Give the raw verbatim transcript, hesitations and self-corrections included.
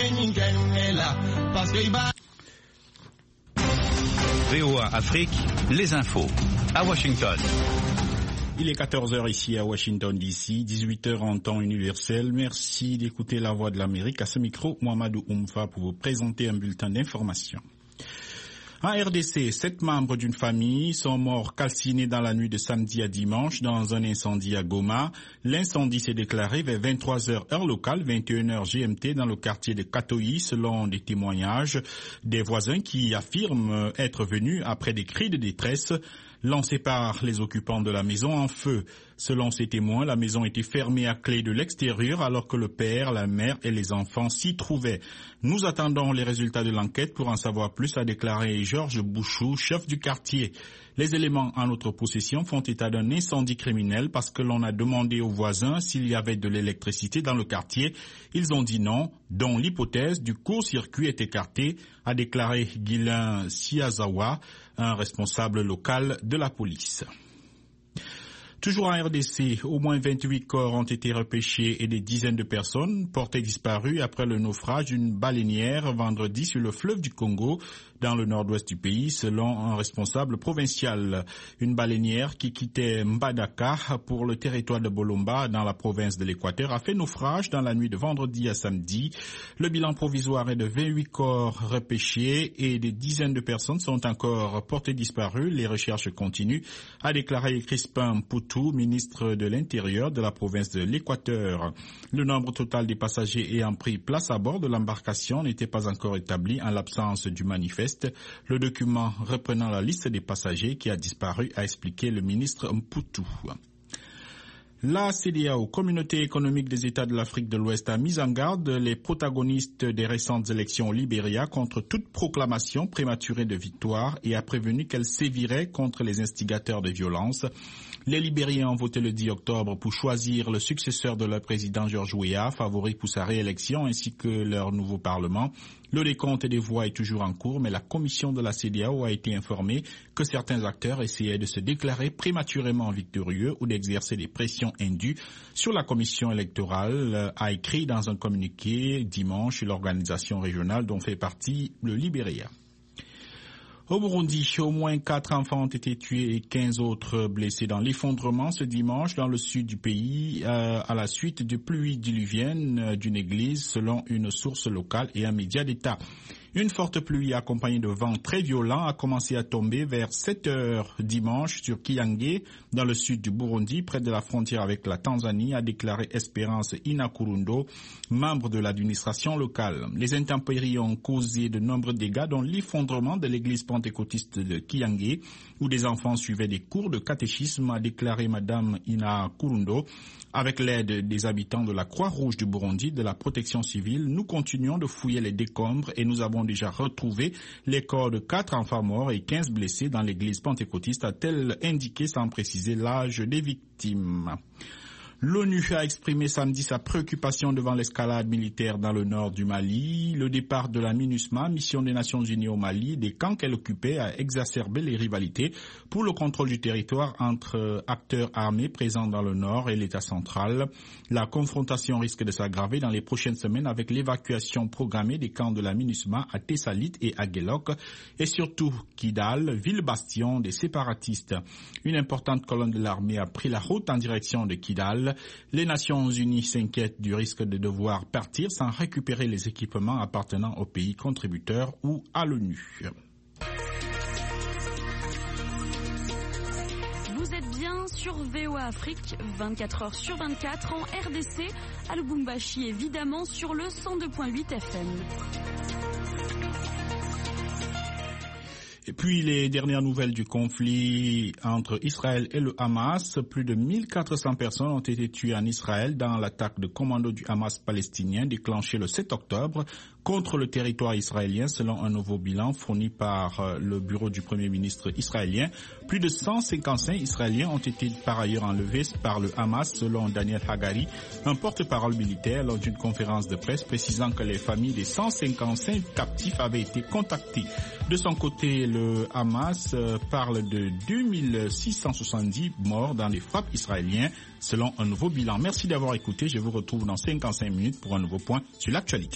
V O A Afrique, les infos, à Washington. Il est quatorze heures ici à Washington D C, dix-huit heures en temps universel. Merci d'écouter la voix de l'Amérique. À ce micro, Mohamedou Oumfa pour vous présenter un bulletin d'information. En R D C, sept membres d'une famille sont morts calcinés dans la nuit de samedi à dimanche dans un incendie à Goma. L'incendie s'est déclaré vers vingt-trois heures heure locale, vingt et une heures G M T dans le quartier de Katoyi, selon des témoignages des voisins qui affirment être venus après des cris de détresse lancés par les occupants de la maison en feu. Selon ces témoins, la maison était fermée à clé de l'extérieur alors que le père, la mère et les enfants s'y trouvaient. Nous attendons les résultats de l'enquête pour en savoir plus, a déclaré Georges Bouchou, chef du quartier. Les éléments en notre possession font état d'un incendie criminel parce que l'on a demandé aux voisins s'il y avait de l'électricité dans le quartier. Ils ont dit non, dont l'hypothèse du court-circuit est écartée, a déclaré Guylain Siazawa, un responsable local de la police. Toujours en R D C, au moins vingt-huit corps ont été repêchés et des dizaines de personnes portées disparues après le naufrage d'une baleinière vendredi sur le fleuve du Congo, dans le nord-ouest du pays, selon un responsable provincial. Une baleinière qui quittait Mbadaka pour le territoire de Bolomba, dans la province de l'Équateur, a fait naufrage dans la nuit de vendredi à samedi. Le bilan provisoire est de vingt-huit corps repêchés et des dizaines de personnes sont encore portées disparues. Les recherches continuent, a déclaré Crispin Poutou, ministre de l'Intérieur de la province de l'Équateur. Le nombre total des passagers ayant pris place à bord de l'embarcation n'était pas encore établi en l'absence du manifeste. Le document reprenant la liste des passagers qui a disparu, a expliqué le ministre Mpoutou. La C E D A O, Communauté économique des États de l'Afrique de l'Ouest, a mis en garde les protagonistes des récentes élections au Libéria contre toute proclamation prématurée de victoire et a prévenu qu'elle sévirait contre les instigateurs de violence. Les Libériens ont voté le dix octobre pour choisir le successeur de leur président George Weah, favori pour sa réélection, ainsi que leur nouveau parlement. Le décompte des voix est toujours en cours, mais la commission de la C E D A O a été informée que certains acteurs essayaient de se déclarer prématurément victorieux ou d'exercer des pressions indues sur la commission électorale, a écrit dans un communiqué dimanche l'organisation régionale dont fait partie le Libéria. Au Burundi, au moins quatre enfants ont été tués et quinze autres blessés dans l'effondrement ce dimanche dans le sud du pays euh, à la suite de pluies diluviennes euh, d'une église selon une source locale et un média d'État. Une forte pluie accompagnée de vents très violents a commencé à tomber vers sept heures dimanche sur Kiyange, dans le sud du Burundi, près de la frontière avec la Tanzanie, a déclaré Espérance Inakurundo, membre de l'administration locale. Les intempéries ont causé de nombreux dégâts, dont l'effondrement de l'église pentecôtiste de Kiyange, où des enfants suivaient des cours de catéchisme, a déclaré Madame Inakurundo. Avec l'aide des habitants de la Croix-Rouge du Burundi, de la protection civile, nous continuons de fouiller les décombres et nous avons déjà retrouvé les corps de quatre enfants morts et quinze blessés dans l'église pentecôtiste, a-t-elle indiqué sans préciser l'âge des victimes. L'ONU a exprimé samedi sa préoccupation devant l'escalade militaire dans le nord du Mali. Le départ de la MINUSMA, mission des Nations Unies au Mali, des camps qu'elle occupait, a exacerbé les rivalités pour le contrôle du territoire entre acteurs armés présents dans le nord et l'État central. La confrontation risque de s'aggraver dans les prochaines semaines avec l'évacuation programmée des camps de la MINUSMA à Tessalit et à Guelok et surtout Kidal, ville bastion des séparatistes. Une importante colonne de l'armée a pris la route en direction de Kidal. Les Nations Unies s'inquiètent du risque de devoir partir sans récupérer les équipements appartenant aux pays contributeurs ou à l'ONU. Vous êtes bien sur V O A Afrique, vingt-quatre heures sur vingt-quatre en R D C, à Lubumbashi évidemment sur le cent deux virgule huit F M. Et puis les dernières nouvelles du conflit entre Israël et le Hamas. Plus de mille quatre cents personnes ont été tuées en Israël dans l'attaque de commando du Hamas palestinien déclenchée le sept octobre contre le territoire israélien, selon un nouveau bilan fourni par le bureau du Premier ministre israélien. Plus de cent cinquante-cinq Israéliens ont été par ailleurs enlevés par le Hamas, selon Daniel Hagari, un porte-parole militaire, lors d'une conférence de presse précisant que les familles des cent cinquante-cinq captifs avaient été contactées. De son côté, le Hamas parle de deux mille six cent soixante-dix morts dans les frappes israéliennes, selon un nouveau bilan. Merci d'avoir écouté. Je vous retrouve dans cinquante-cinq minutes pour un nouveau point sur l'actualité.